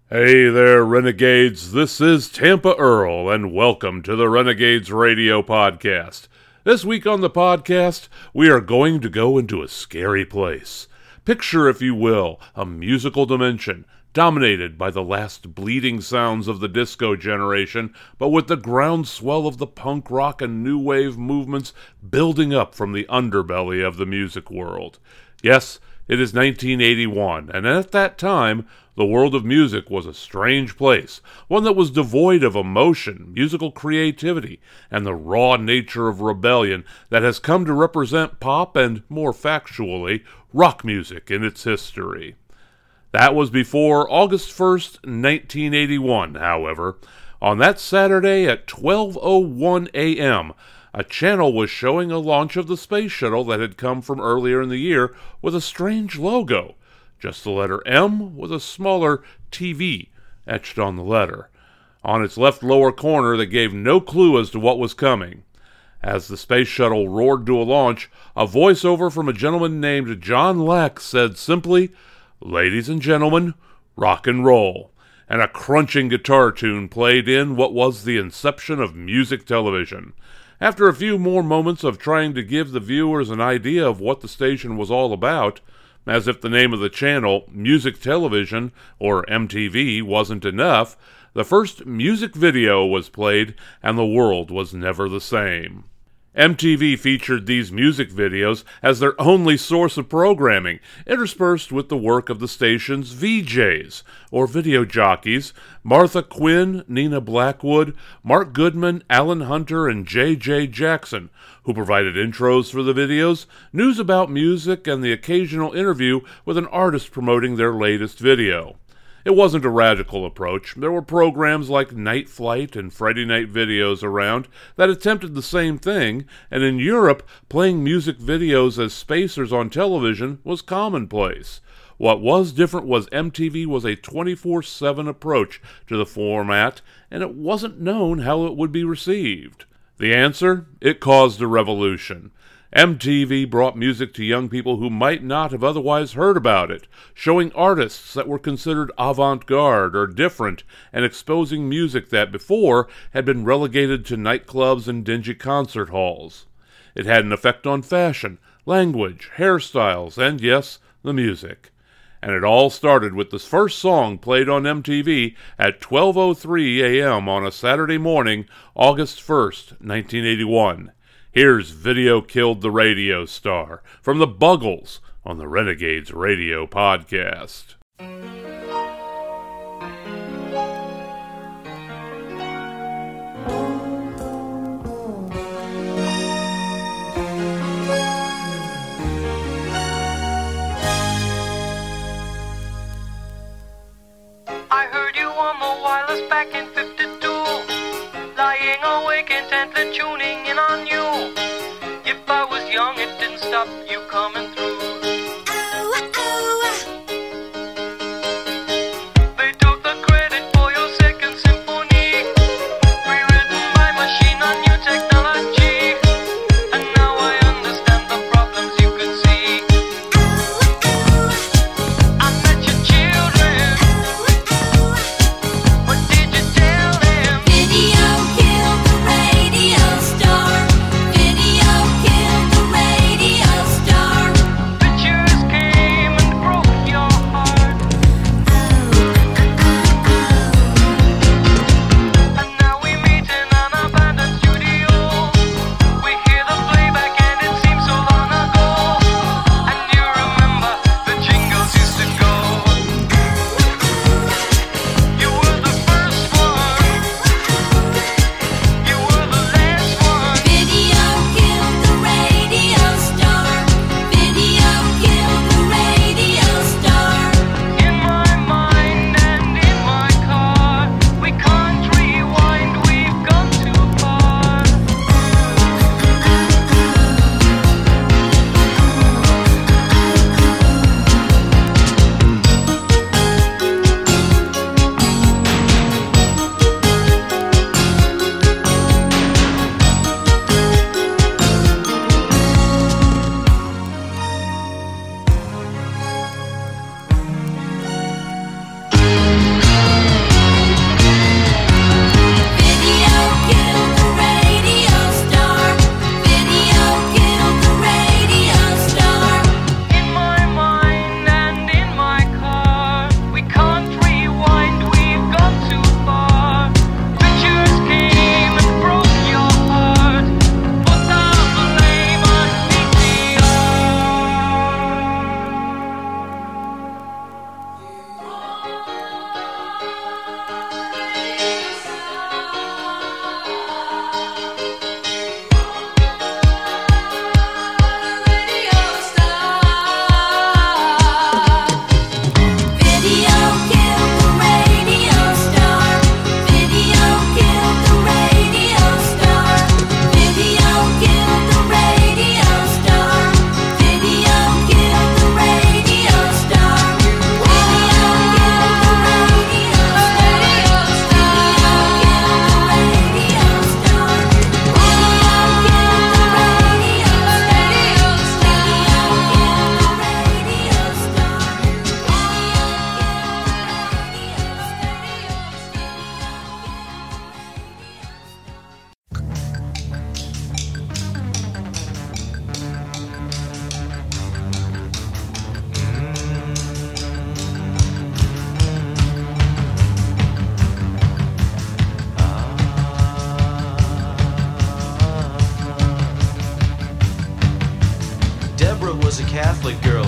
Hey there, Renegades. This is Tampa Earl, and welcome to the Renegades Radio Podcast. This week on the podcast, we are going to go into a scary place. Picture, if you will, a musical dimension dominated by the last bleeding sounds of the disco generation, but with the groundswell of the punk rock and new wave movements building up from the underbelly of the music world. Yes, it is 1981, and at that time, the world of music was a strange place, one that was devoid of emotion, musical creativity, and the raw nature of rebellion that has come to represent pop and, more factually, rock music in its history. That was before August 1st, 1981, however. On that Saturday at 12:01 a.m., a channel was showing a launch of the space shuttle that had come from earlier in the year with a strange logo. Just the letter M with a smaller TV etched on the letter. On its left lower corner that gave no clue as to what was coming. As the space shuttle roared to a launch, a voiceover from a gentleman named John Lack said simply, "Ladies and gentlemen, rock and roll." And a crunching guitar tune played in what was the inception of music television. After a few more moments of trying to give the viewers an idea of what the station was all about, as if the name of the channel, Music Television, or MTV, wasn't enough, the first music video was played, and the world was never the same. MTV featured these music videos as their only source of programming, interspersed with the work of the station's VJs, or video jockeys, Martha Quinn, Nina Blackwood, Mark Goodman, Alan Hunter, and J.J. Jackson, who provided intros for the videos, news about music, and the occasional interview with an artist promoting their latest video. It wasn't a radical approach. There were programs like Night Flight and Friday Night Videos around that attempted the same thing, and in Europe, playing music videos as spacers on television was commonplace. What was different was MTV was a 24/7 approach to the format, and it wasn't known how it would be received. The answer? It caused a revolution. MTV brought music to young people who might not have otherwise heard about it, showing artists that were considered avant-garde or different, and exposing music that before had been relegated to nightclubs and dingy concert halls. It had an effect on fashion, language, hairstyles, and yes, the music. And it all started with the first song played on MTV at 12:03 a.m. on a Saturday morning, August 1st, 1981. Here's Video Killed the Radio Star from the Buggles on the Renegades Radio Podcast. I heard you on the wireless back in 52, lying awake intently tuning in on you. If I was young, it didn't stop you coming through. They took the credit for your second symphony, rewritten by machine on new technology. And now I understand the problems you could see. I met your children. What did you tell them? Video killed the radio star. Video killed the radio star.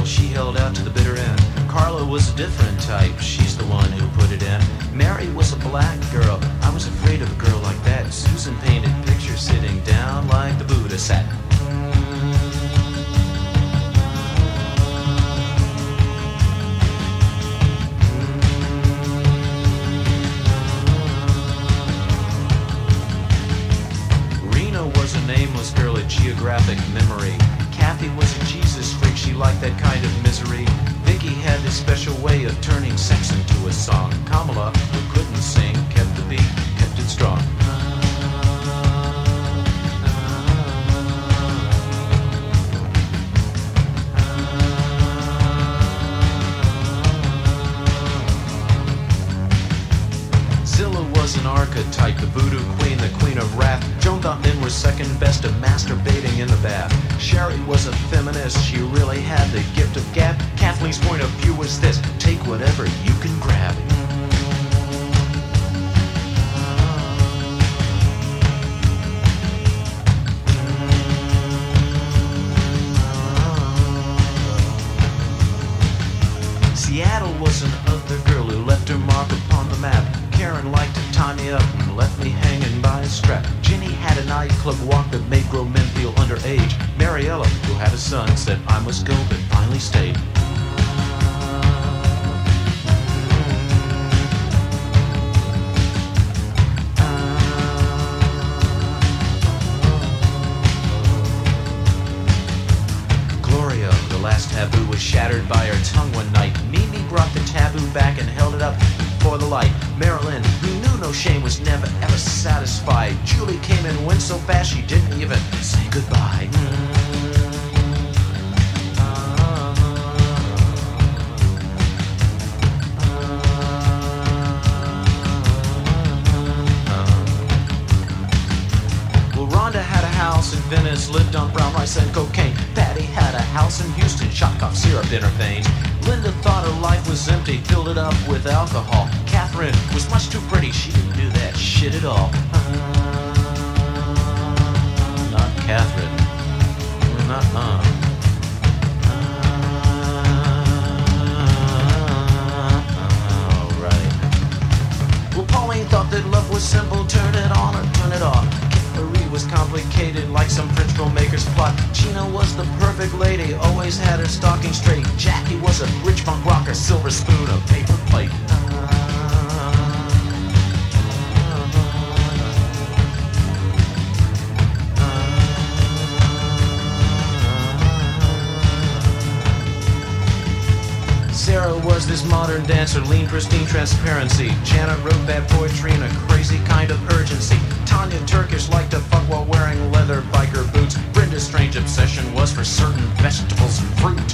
she held out to the bitter end. Carla was a different type, she's the one who put it in. Mary was a black girl, I was afraid of a girl like that. Susan painted pictures sitting down like the Buddha sat. Nameless girl, a geographic memory. Kathy was a Jesus freak, she liked that kind of misery. Vicky had this special way of turning sex into a song. Kamala, who couldn't sing, kept the beat, kept it strong. Zilla was an archetype, the voodoo queen, the queen of wrath. Joan thought men were second best to masturbating in the bath. Sherry was a feminist, she really had the gift of gab. Kathleen's point of view was this: take whatever you can grab. Seattle was an other girl who left her mark upon the map. Karen liked to tie me up and left me hanging by a strap. Ginny had a nightclub walk that made grown men feel underage. Mariella, who had a son, said I must go, but finally stayed. Gloria, the last taboo was shattered by her tongue one night. Mimi brought the taboo back and held it up for the light. Marilyn, who knew no shame, was never ever satisfied. Julie came and went so fast she didn't even say goodbye. Well, Rhonda had a house in Venice, lived on brown rice and cocaine. Patty had a house in Houston, shot cough syrup in her veins. Linda thought her life was empty, filled it up with alcohol. Catherine was much too pretty, she didn't do that shit at all. Not Catherine. Alright. Well, Pauline thought that love was simple, turn it on or turn it off. Marie was complicated like some French filmmaker's plot. Gina was the perfect lady, always had her stocking straight. Jackie was a rich punk rocker, silver spoon, a paper plate. Sarah was this modern dancer, lean, pristine transparency. Janet wrote bad poetry in a crazy kind of urgency. Tanya Turkish liked to fuck while wearing leather biker boots. Brenda's strange obsession was for certain vegetables and fruit.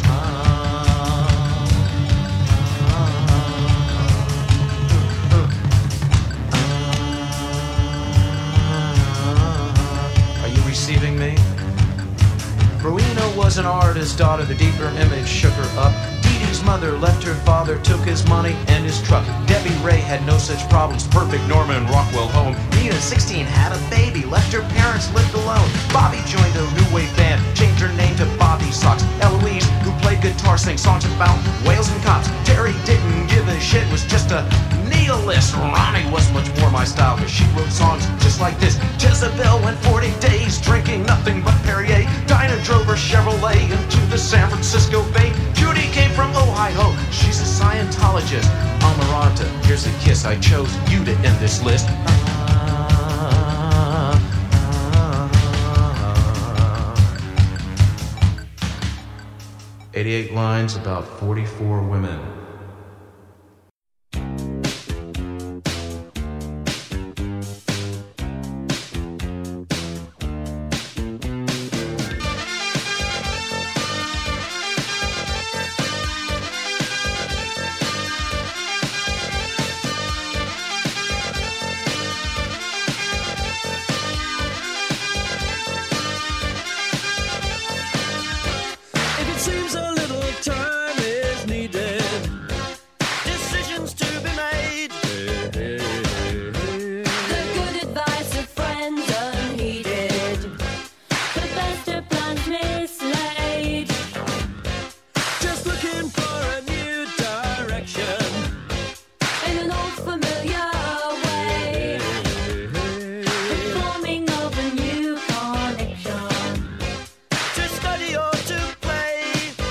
Are you receiving me? Rowena was an artist's daughter, the deeper image shook her up. Deedee's mother left her father, took his money and his truck. Debbie Ray had no such problems, perfect Norman Rockwell home. Nina, 16, had a baby, left her parents, lived alone. Bobby joined a new wave band, changed her name to Bobby Socks. Eloise, who played guitar, sang songs about whales and cops. Terry didn't give a shit, was just a nihilist. Ronnie was much more my style, cause she wrote songs just like this. Jezebel went 40 days drinking nothing but Perrier. Dinah drove her Chevrolet into the San Francisco Bay. Judy came from Ohio, she's a Scientologist. Amaranta, here's a kiss, I chose you to end this list. 88 lines about 44 women. If it seems a little time is needed, familiar way. The forming of a new connection. To study or to play.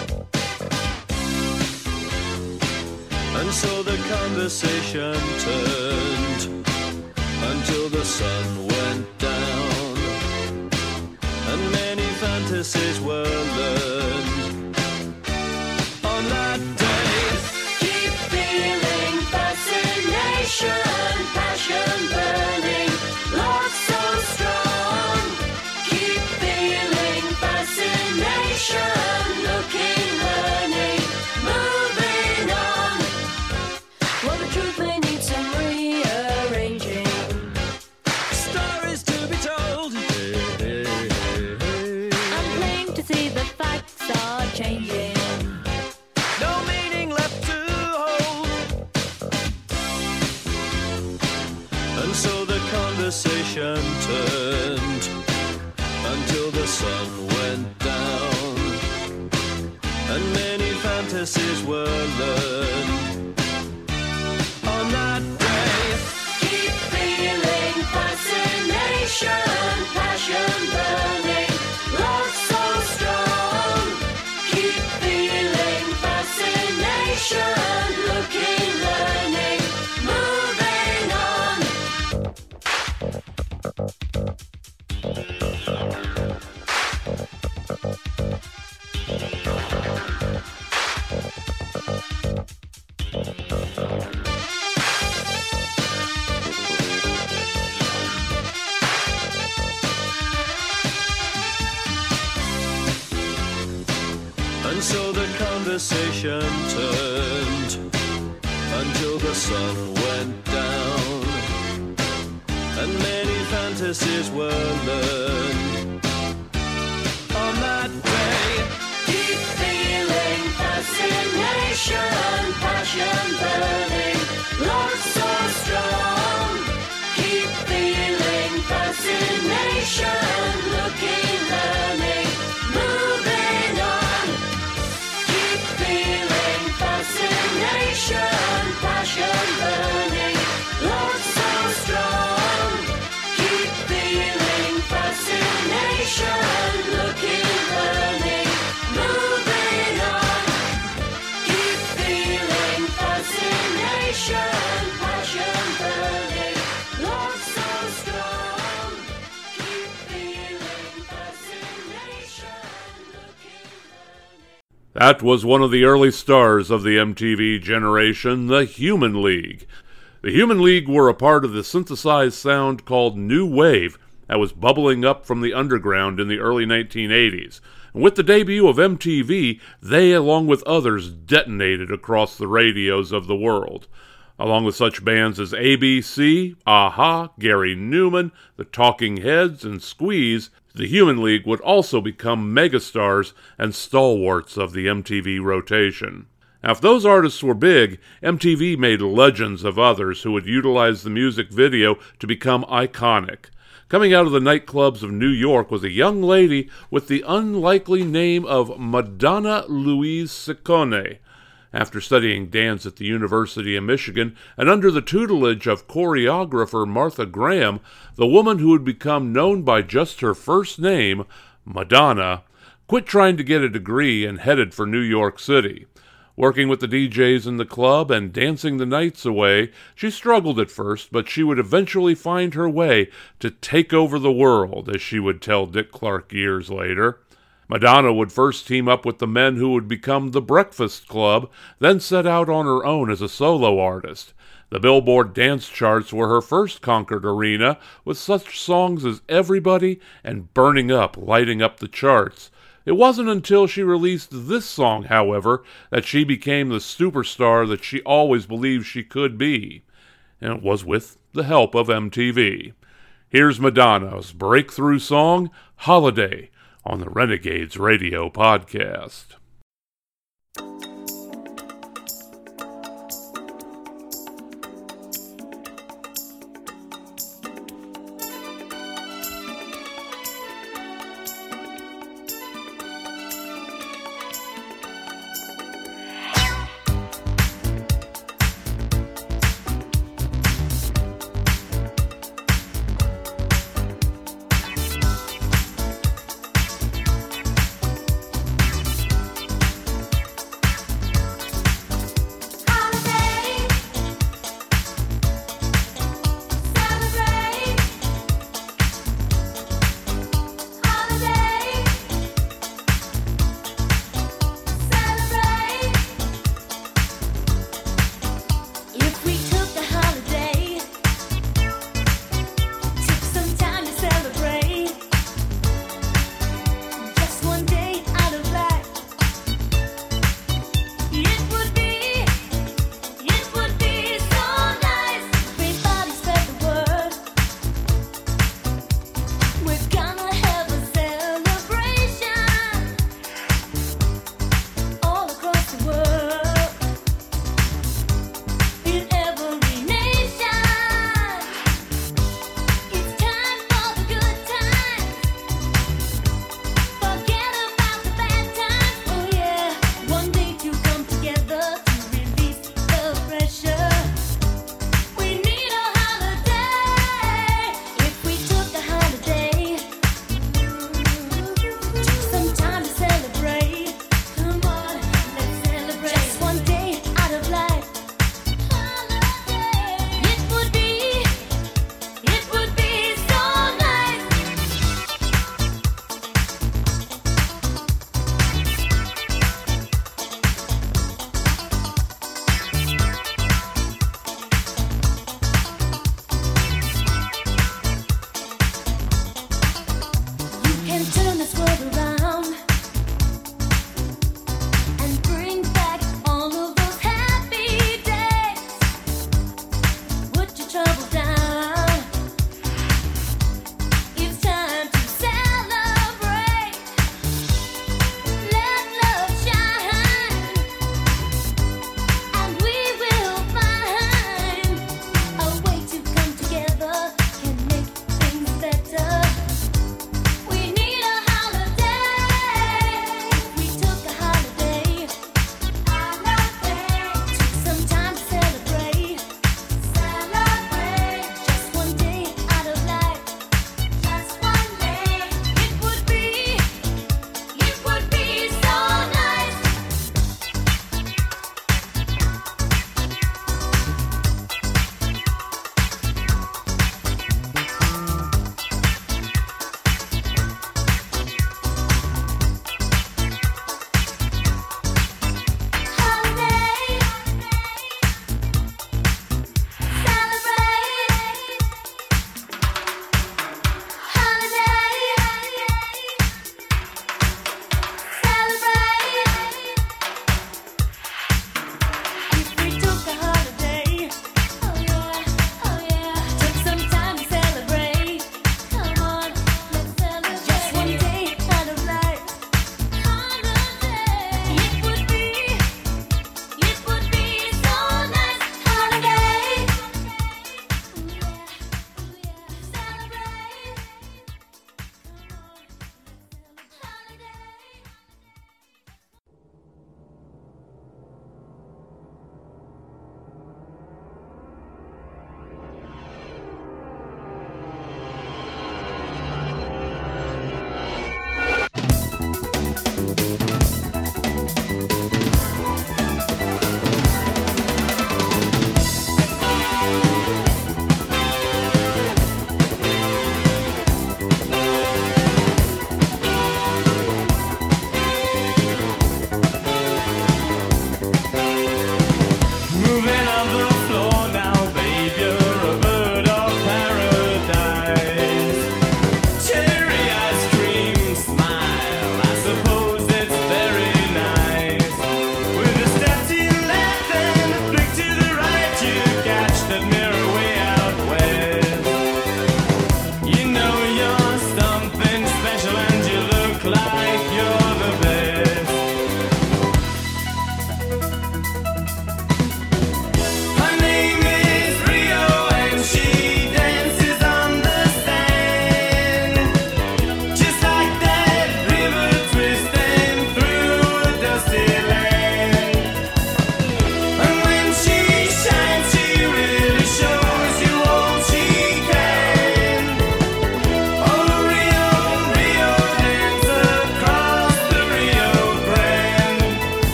And so the conversation turned until the sun went down, and many fantasies were learned on that day. Keep feeling fascination, passion burning, love so strong. Keep feeling fascination, looking, learning, moving on. Well, the truth may need some rearranging. Stories to be told. I'm plain to see the facts are changing. No meaning left to hold. And so the conversation turned until the sun went down, and many fantasies were learned on that day. Keep feeling fascination, passion burning, love so strong. Keep feeling fascination, looking, learning, moving on. And so the conversation turned until the sun went down, and many fantasies were learned on that day. Keep feeling fascination, passion burning, love so strong. Keep feeling fascination, looking, learning, moving on. Keep feeling fascination, passion burning, love so strong. Keep feeling fascination, looking, learning, moving on. Keep feeling fascination, passion burning, love so strong. Keep feeling fascination, looking, learning. That was one of the early stars of the MTV generation, the Human League. The Human League were a part of the synthesized sound called New Wave that was bubbling up from the underground in the early 1980s. And with the debut of MTV, they, along with others, detonated across the radios of the world. Along with such bands as ABC, Aha, Gary Newman, The Talking Heads, and Squeeze, the Human League would also become megastars and stalwarts of the MTV rotation. Now, if those artists were big, MTV made legends of others who would utilize the music video to become iconic. Coming out of the nightclubs of New York was a young lady with the unlikely name of Madonna Louise Ciccone. After studying dance at the University of Michigan and under the tutelage of choreographer Martha Graham, the woman who would become known by just her first name, Madonna, quit trying to get a degree and headed for New York City. Working with the DJs in the club and dancing the nights away, she struggled at first, but she would eventually find her way to take over the world, as she would tell Dick Clark years later. Madonna would first team up with the men who would become the Breakfast Club, then set out on her own as a solo artist. The Billboard dance charts were her first conquered arena, with such songs as Everybody and Burning Up lighting up the charts. It wasn't until she released this song, however, that she became the superstar that she always believed she could be. And it was with the help of MTV. Here's Madonna's breakthrough song, Holiday, on the Renegades Radio Podcast.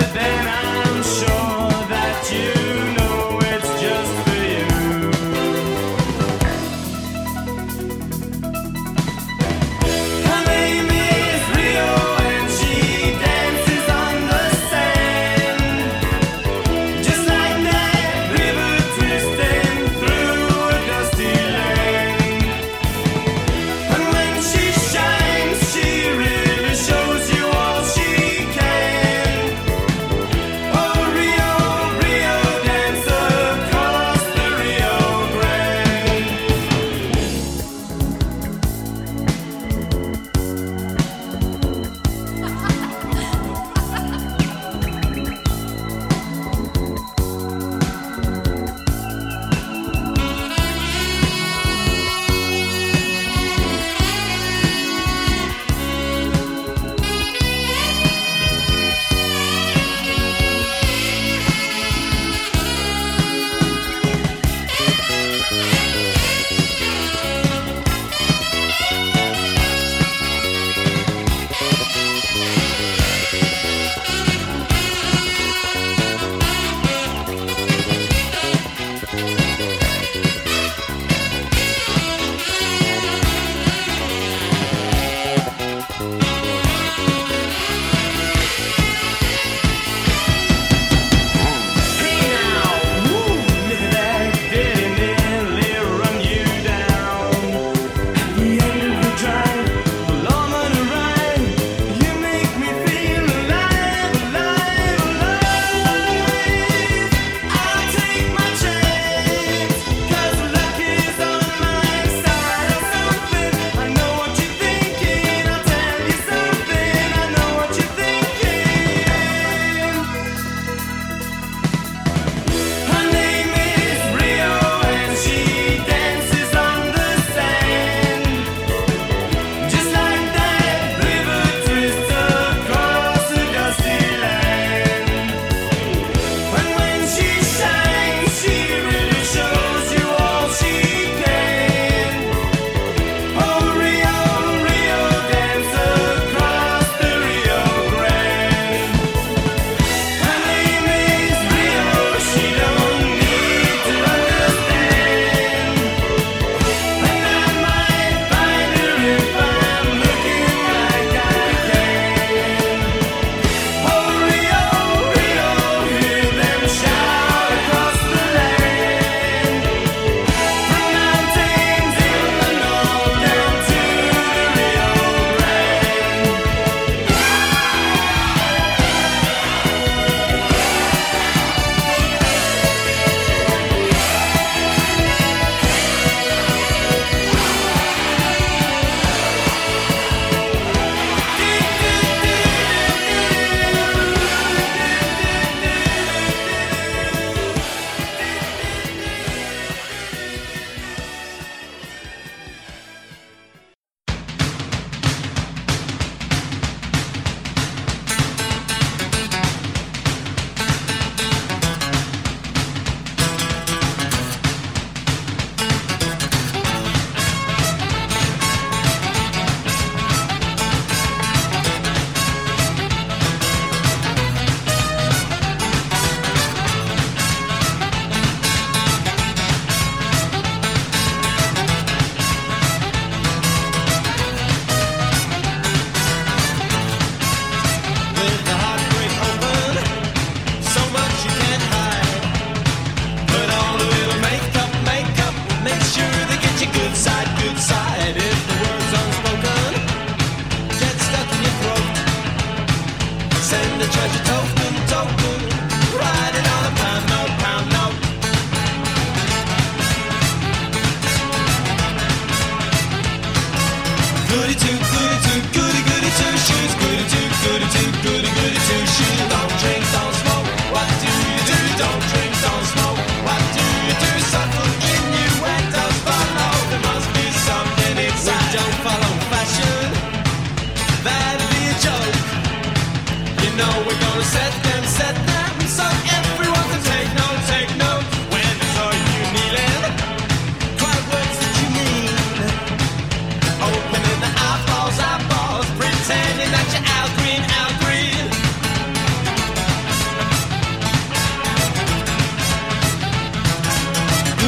then I'm sure that you know it's just for you. Her name is Rio and she dances on the sand, just like that river twisting through a dusty land. And when she shines, she really shows you all she can.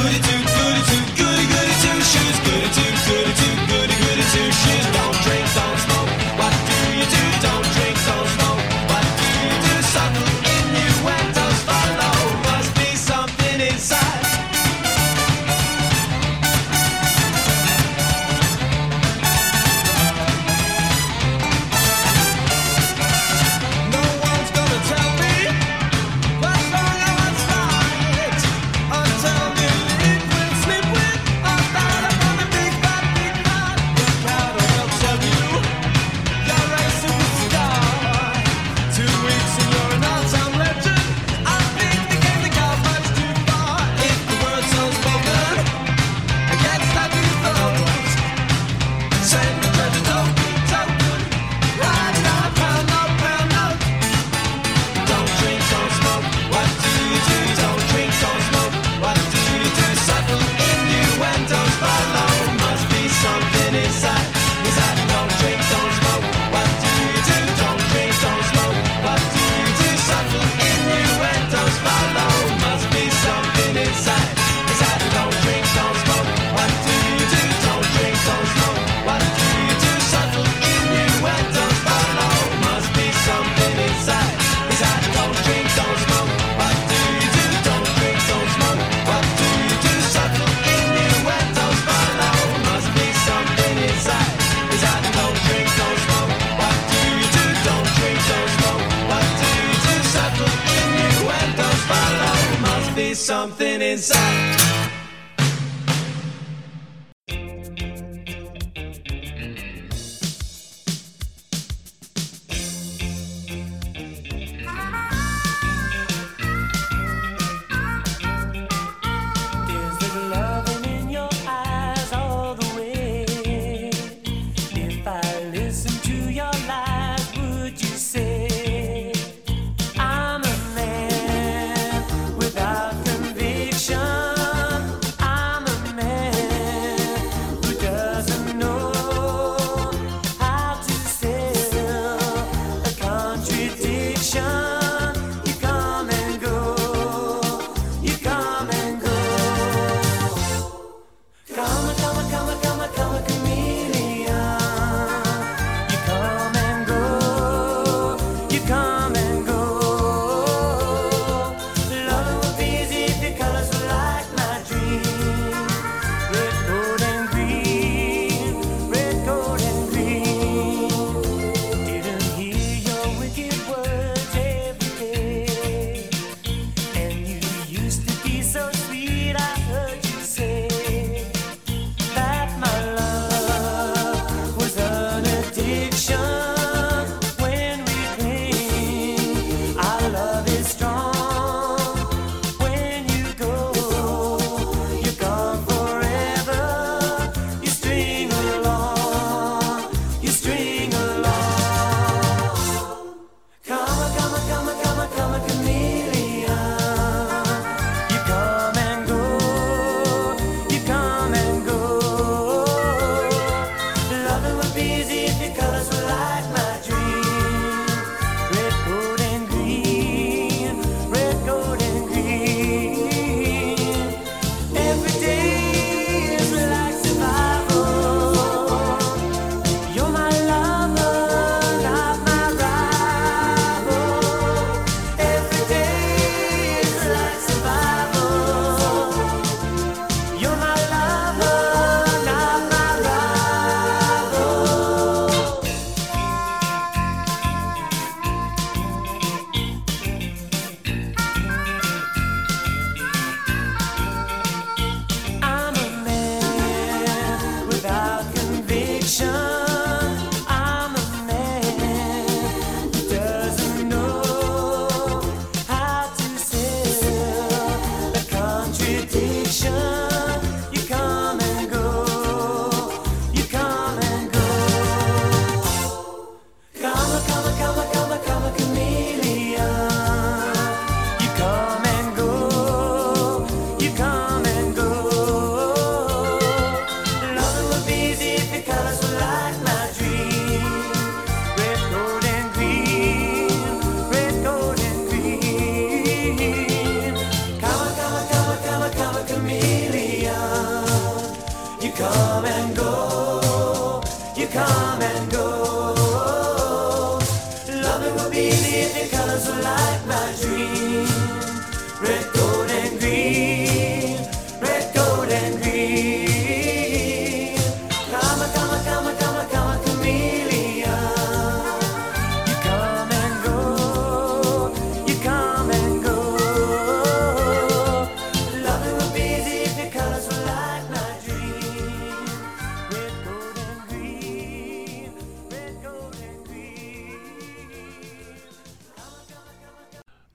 goody two, goody two, goody goody two shoes. Goody two, goody two, goody goody two shoes. Don't drink, don't smoke. What do you do? Don't drink, don't smoke. What do you do? Subtle innuendos follow. Must be something inside. No one's gonna tell me what's wrong or what's right until you live with, sleep with, or start up on the big bad. Your crowd will tell you you're a superstar. 2 weeks and you're an all-time legend. I think the game that got much too far. If the word's unspoken against that new throat, send the treasure token. Ride it out, pound note, pound note. Don't drink, don't smoke. What do you do? Don't drink, don't smoke. What do you do? Subtle innuendos follow. Must be something inside. Inside, don't drink, don't smoke. What do you do? Don't drink, don't smoke. What do you do? Subtle innuendos follow. Must be something inside. Inside, don't drink, don't smoke. What do you do? Don't drink, don't smoke. What do you do? Subtle innuendos follow. Must be something inside. Inside, don't drink, don't smoke. What do you do? Don't drink, don't smoke. What do you do? Subtle innuendos follow. Must be something inside. Inside, don't drink, don't smoke. What do you do? Don't drink, don't smoke. What do you do? Subtle innuendos follow. Must be something inside. Is there loving in your eyes all the way? If I listen to your lies, would you say I'm a man without conviction?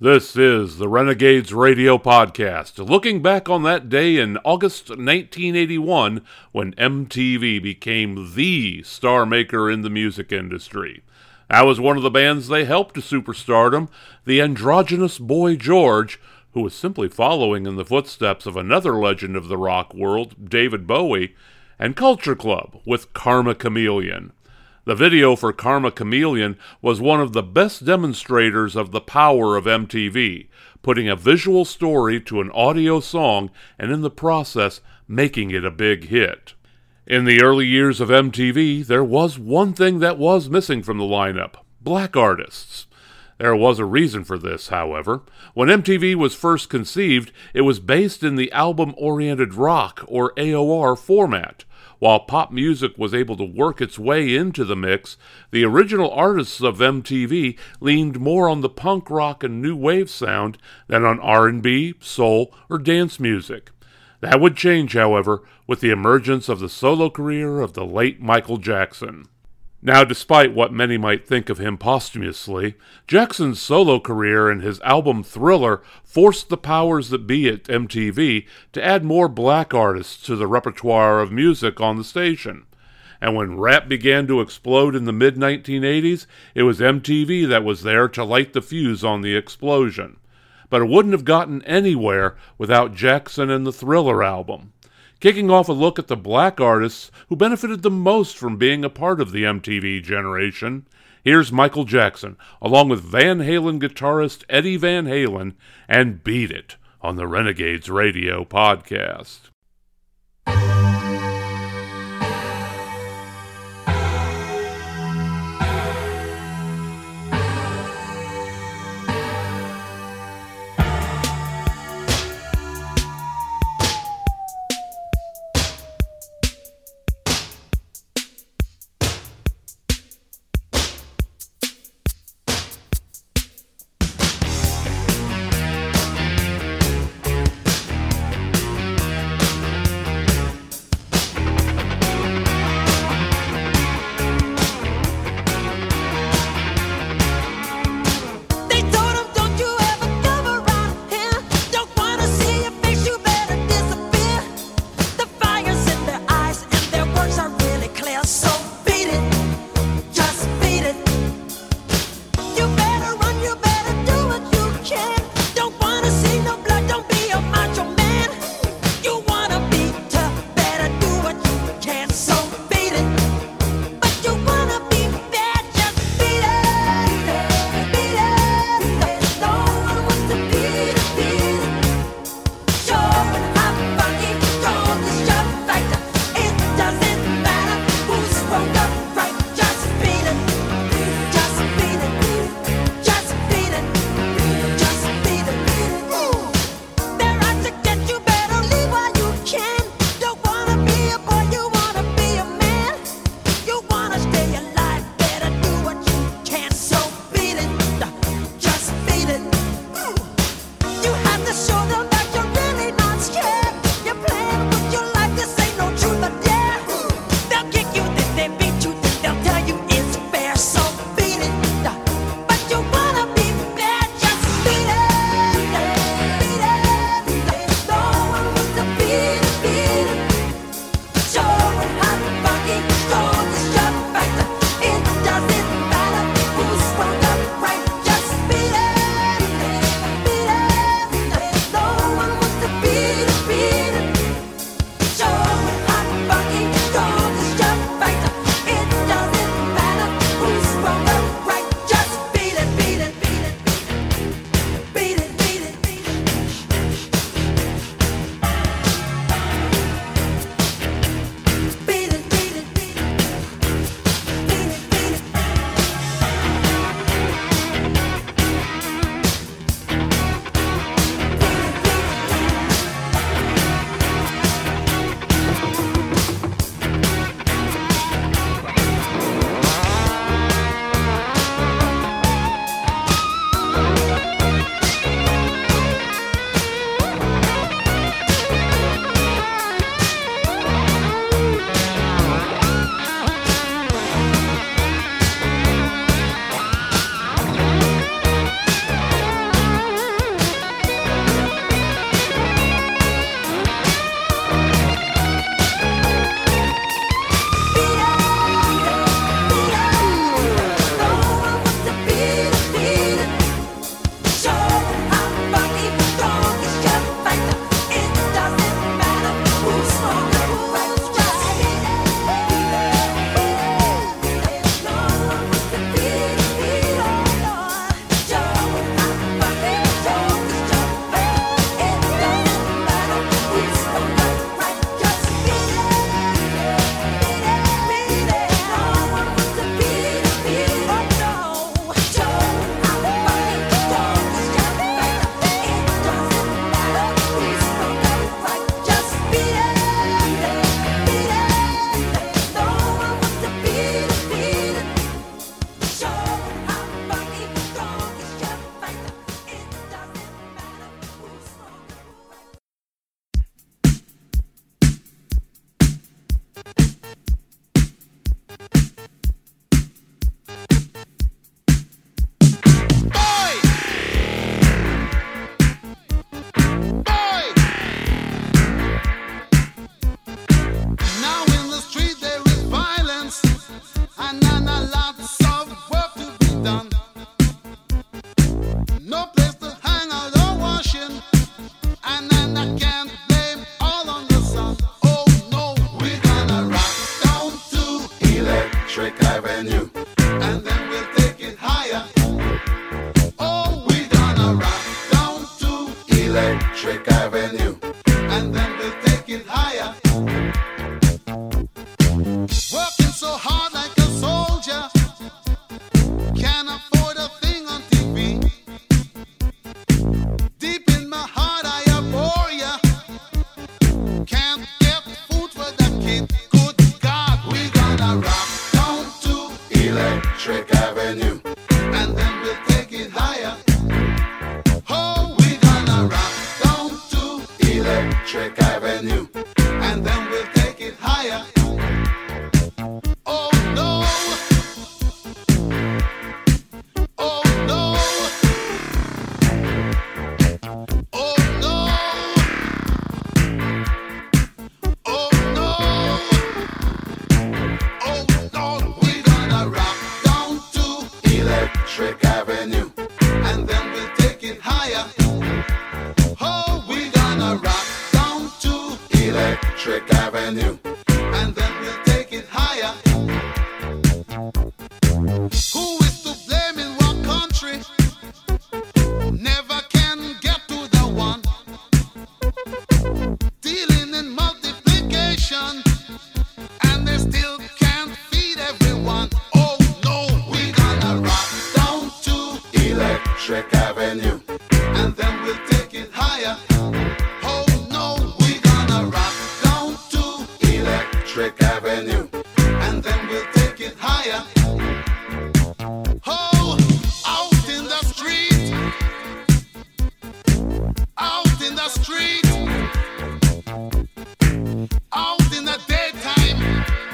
This is the Renegades Radio Podcast, looking back on that day in August 1981 when MTV became the star maker in the music industry. That was one of the bands they helped to superstardom, the androgynous Boy George, who was simply following in the footsteps of another legend of the rock world, David Bowie, and Culture Club with Karma Chameleon. The video for Karma Chameleon was one of the best demonstrators of the power of MTV, putting a visual story to an audio song and in the process making it a big hit. In the early years of MTV, there was one thing that was missing from the lineup: black artists. There was a reason for this, however. When MTV was first conceived, it was based in the album-oriented rock, or AOR, format. While pop music was able to work its way into the mix, the original artists of MTV leaned more on the punk rock and new wave sound than on R&B, soul, or dance music. That would change, however, with the emergence of the solo career of the late Michael Jackson. Now, despite what many might think of him posthumously, Jackson's solo career and his album Thriller forced the powers that be at MTV to add more black artists to the repertoire of music on the station. And when rap began to explode in the mid-1980s, it was MTV that was there to light the fuse on the explosion. But it wouldn't have gotten anywhere without Jackson and the Thriller album. Kicking off a look at the black artists who benefited the most from being a part of the MTV generation, here's Michael Jackson, along with Van Halen guitarist Eddie Van Halen, and Beat It on the Renegades Radio Podcast. Electric Avenue, and then we'll take it higher. Working so hard like a soldier, can't afford a thing on TV. Deep in my heart I abhor ya, can't get food for the kid. Good God, we gonna rock down to Electric Avenue, and then we'll take it higher. Oh, we gonna rock down to Electric Avenue, and then we'll take it higher. Oh no, oh no, oh no, oh no, oh no, we gonna rock down to Electric Avenue, and then we'll take it higher. Oh, we gonna rock down to Electric Avenue, and then we'll take it higher. Who is to blame in what country? Never can get to the one. Dealing in multiplication, and they still can't feed everyone. Oh no, we gonna rock down to Electric Avenue, and then we'll take it higher. Oh no, we gonna rock down to Electric Avenue, and then we'll take it higher. Oh, out in the street, out in the street, out in the daytime,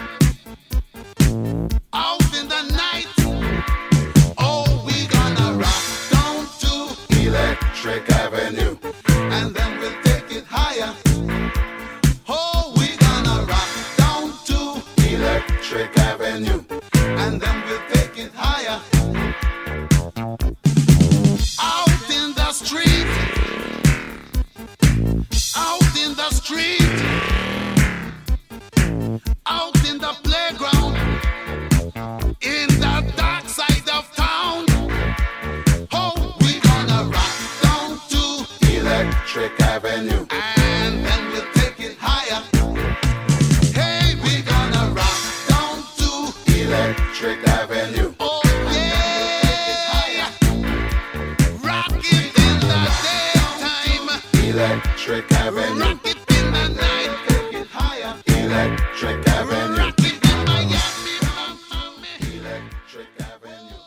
out in the night. Oh, we gonna rock down to Electric Avenue, and then we'll take it higher. Oh, we gonna rock down to Electric Avenue, and then we'll take it higher. Out in the street, out in the street, out in the playground, in the dark side of town. Oh, we gonna rock down to Electric Avenue, and then we'll take it higher. Hey, we gonna rock down to Electric Avenue. Oh yeah, rock it in the daytime, Electric Avenue. Rock it in the night, take it higher, Electric Avenue. Rock it in Miami, Electric Avenue.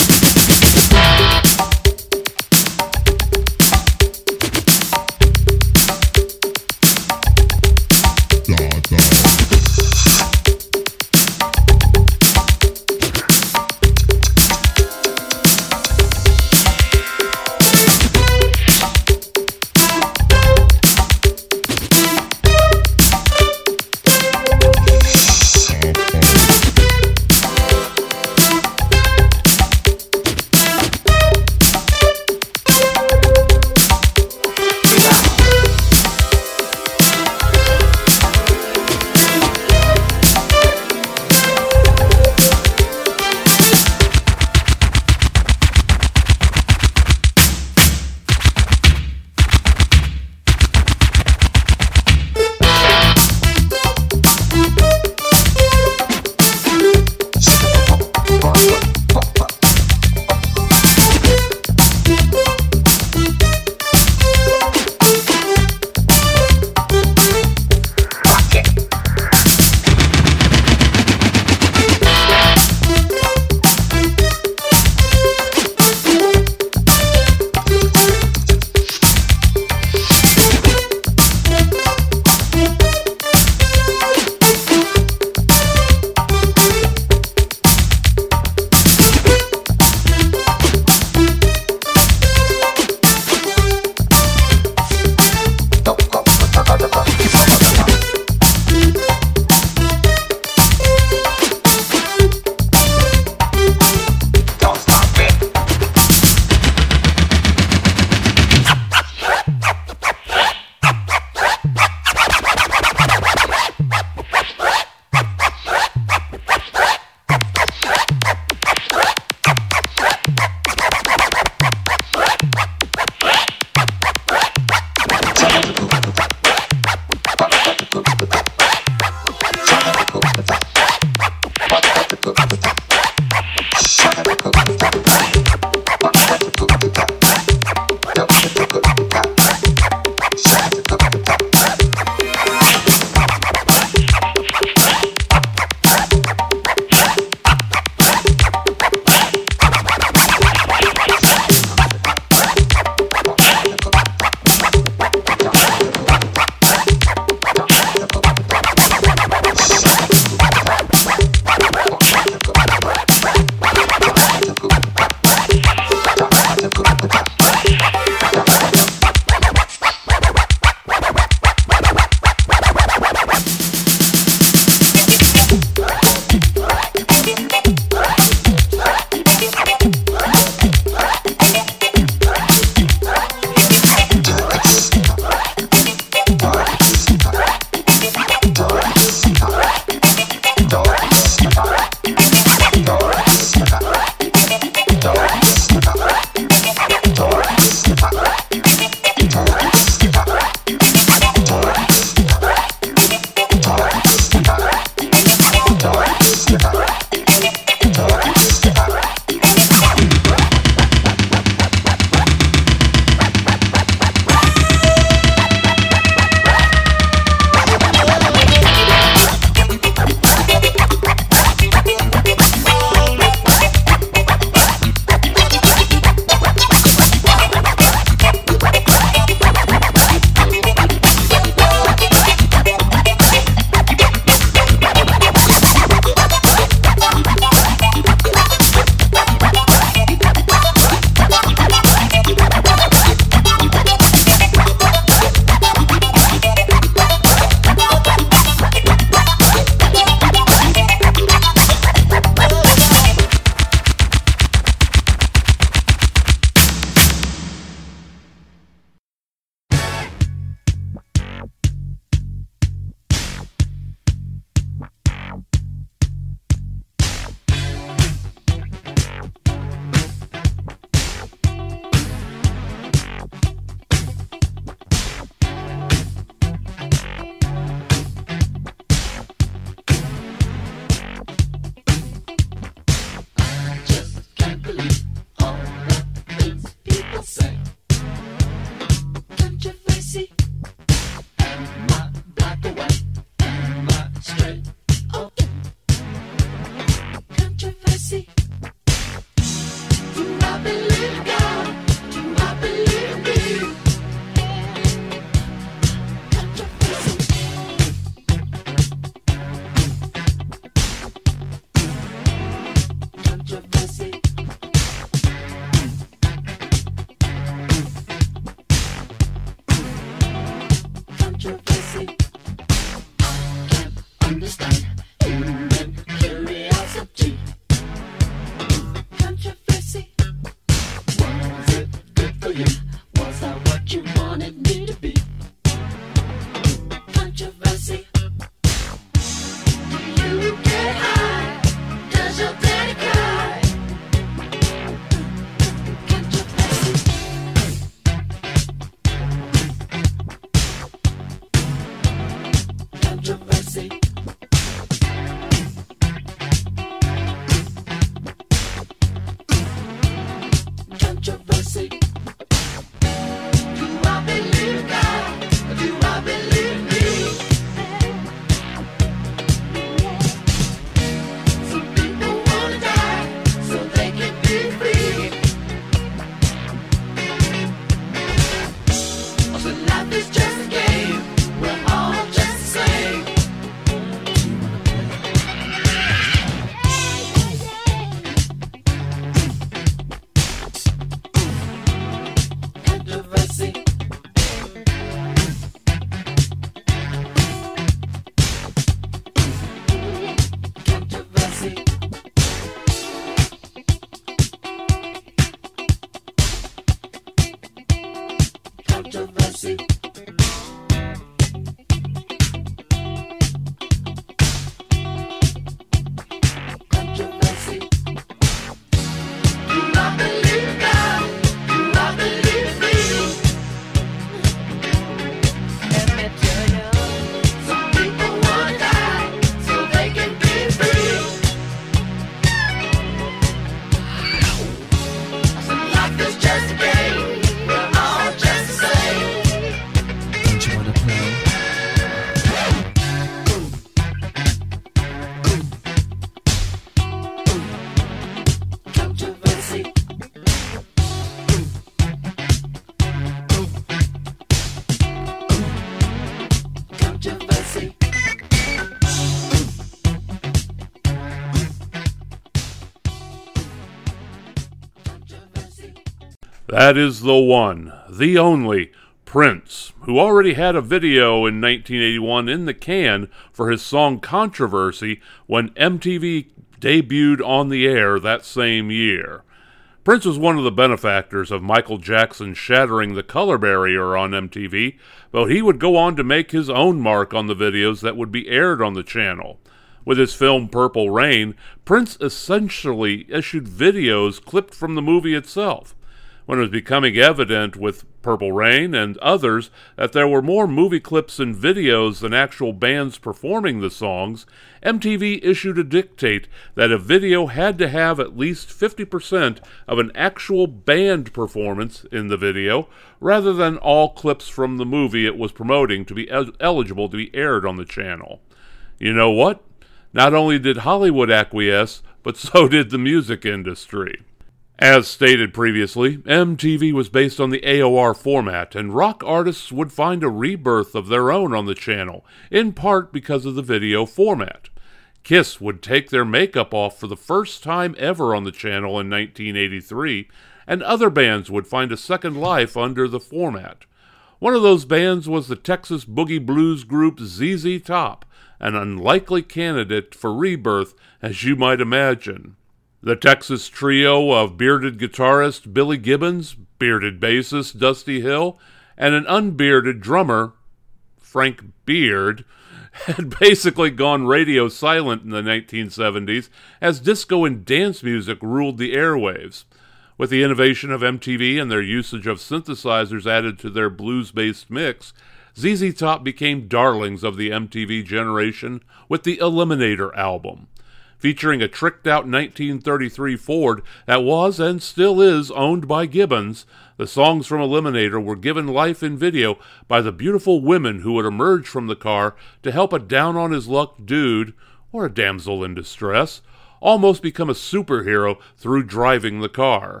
That is the one, the only, Prince, who already had a video in 1981 in the can for his song Controversy when MTV debuted on the air that same year. Prince was one of the benefactors of Michael Jackson shattering the color barrier on MTV, but he would go on to make his own mark on the videos that would be aired on the channel. With his film Purple Rain, Prince essentially issued videos clipped from the movie itself. When it was becoming evident with Purple Rain and others that there were more movie clips and videos than actual bands performing the songs, MTV issued a dictate that a video had to have at least 50% of an actual band performance in the video, rather than all clips from the movie it was promoting to be eligible to be aired on the channel. You know what? Not only did Hollywood acquiesce, but so did the music industry. As stated previously, MTV was based on the AOR format, and rock artists would find a rebirth of their own on the channel, in part because of the video format. Kiss would take their makeup off for the first time ever on the channel in 1983, and other bands would find a second life under the format. One of those bands was the Texas boogie blues group ZZ Top, an unlikely candidate for rebirth, as you might imagine. The Texas trio of bearded guitarist Billy Gibbons, bearded bassist Dusty Hill, and an unbearded drummer, Frank Beard, had basically gone radio silent in the 1970s as disco and dance music ruled the airwaves. With the innovation of MTV and their usage of synthesizers added to their blues-based mix, ZZ Top became darlings of the MTV generation with the Eliminator album. Featuring a tricked-out 1933 Ford that was and still is owned by Gibbons, the songs from Eliminator were given life in video by the beautiful women who would emerge from the car to help a down-on-his-luck dude, or a damsel in distress, almost become a superhero through driving the car.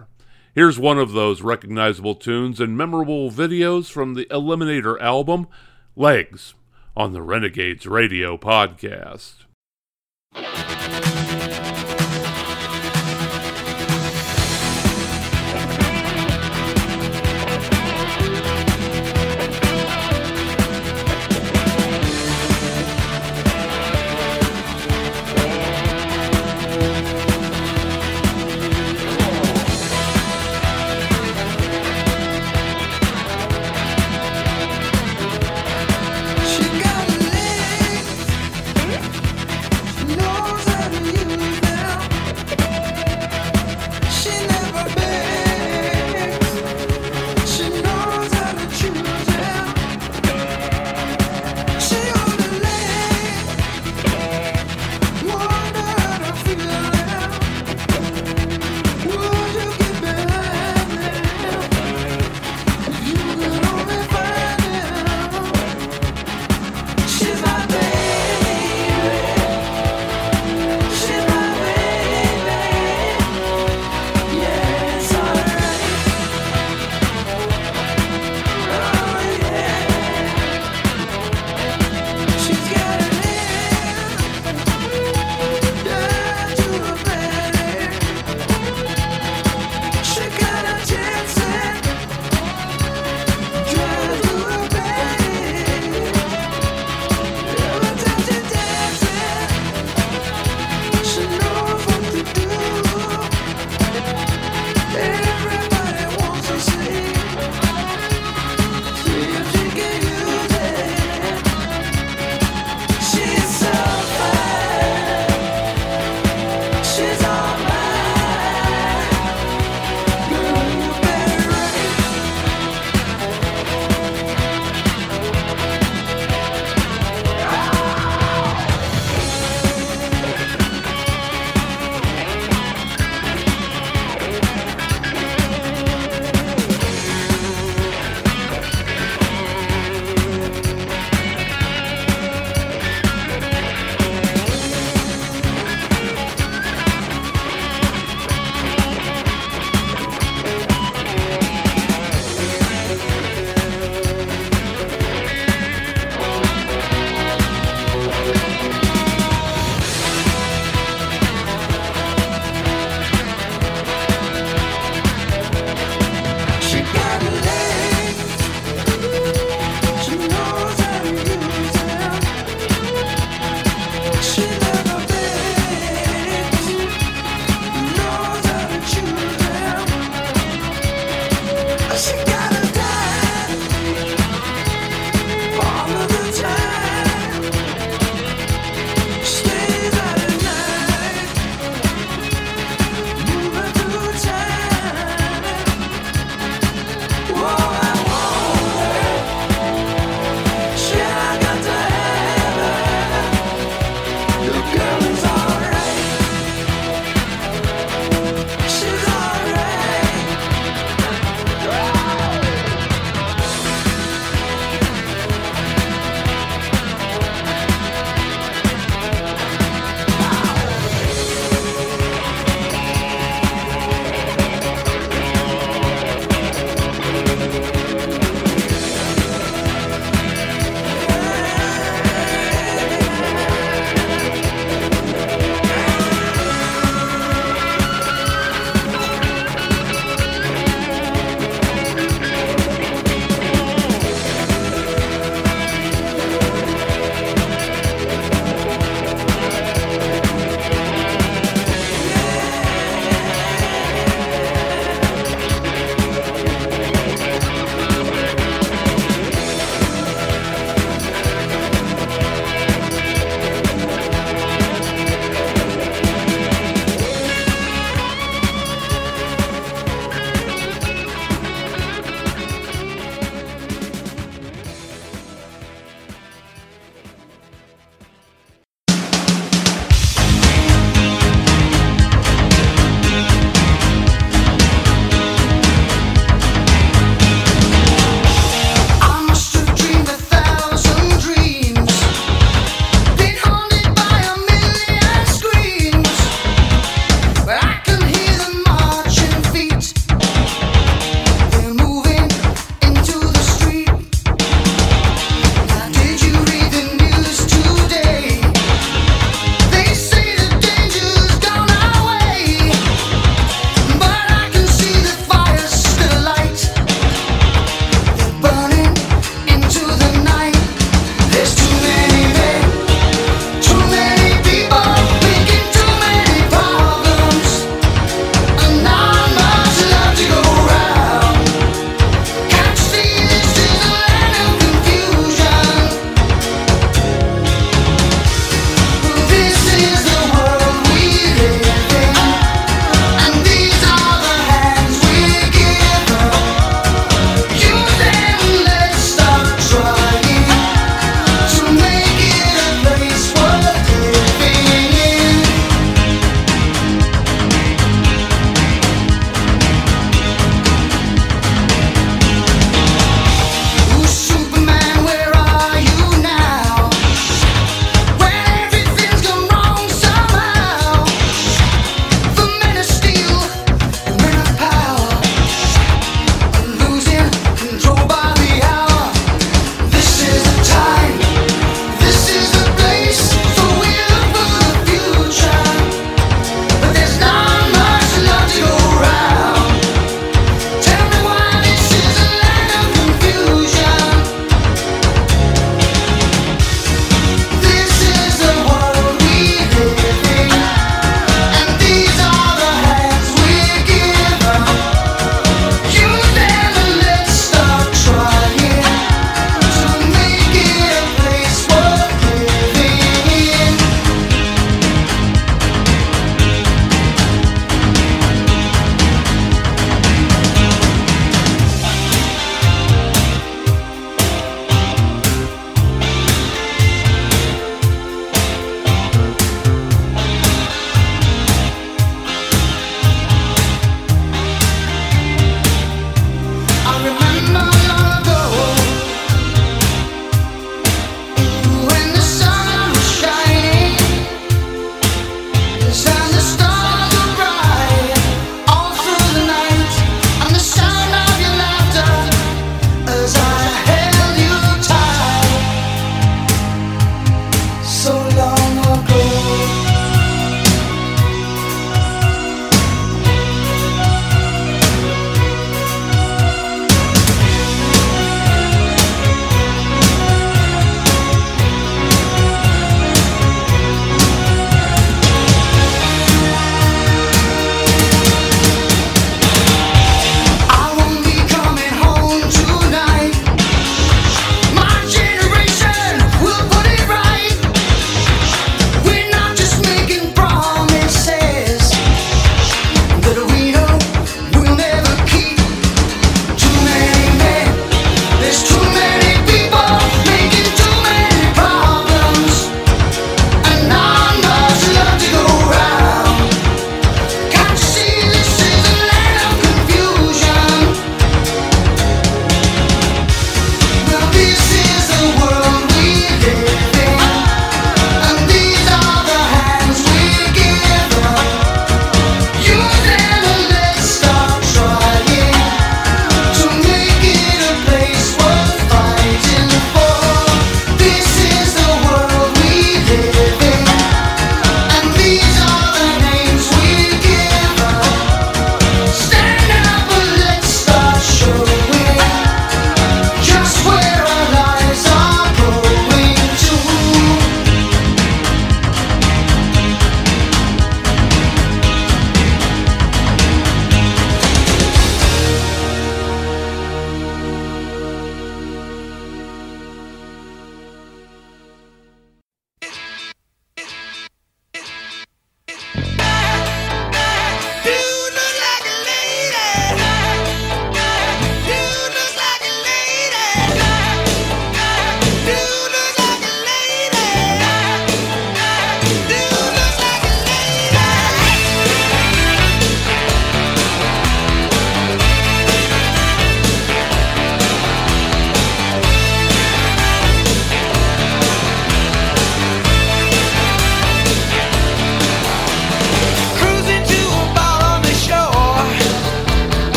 Here's one of those recognizable tunes and memorable videos from the Eliminator album, Legs, on the Renegades Radio Podcast. She got legs, no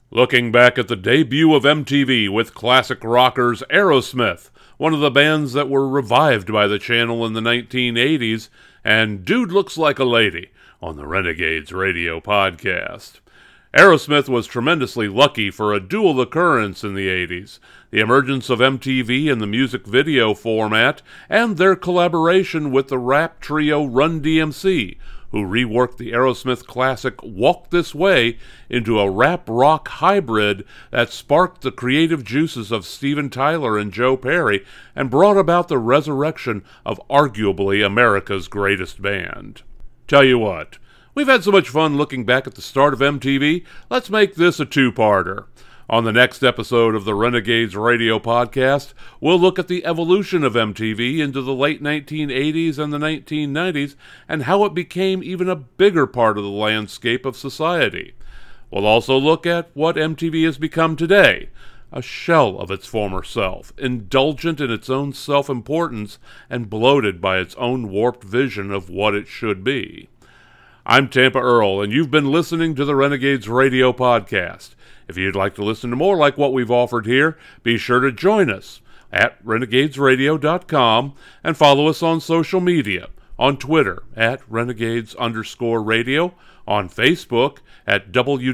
Looking back at the debut of MTV with classic rockers Aerosmith, one of the bands that were revived by the channel in the 1980s, and Dude Looks Like a Lady on the Renegades Radio Podcast. Aerosmith was tremendously lucky for a dual occurrence in the 80s, the emergence of MTV in the music video format, and their collaboration with the rap trio Run DMC, who reworked the Aerosmith classic Walk This Way into a rap-rock hybrid that sparked the creative juices of Steven Tyler and Joe Perry and brought about the resurrection of arguably America's greatest band. Tell you what, we've had so much fun looking back at the start of MTV, let's make this a two-parter. On the next episode of the Renegades Radio Podcast, we'll look at the evolution of MTV into the late 1980s and the 1990s and how it became even a bigger part of the landscape of society. We'll also look at what MTV has become today, a shell of its former self, indulgent in its own self-importance and bloated by its own warped vision of what it should be. I'm Tampa Earl, and you've been listening to the Renegades Radio Podcast. If you'd like to listen to more like what we've offered here, be sure to join us at renegadesradio.com and follow us on social media, on Twitter at renegades_radio, on Facebook at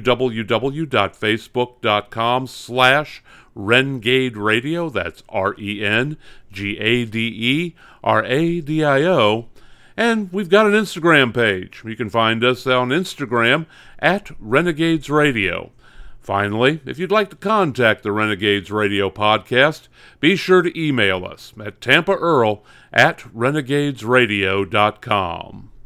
www.facebook.com/rengaderadio, that's RENGADERADIO, and we've got an Instagram page. You can find us on Instagram at Renegades Radio. Finally, if you'd like to contact the Renegades Radio Podcast, be sure to email us at tampaearl@renegadesradio.com.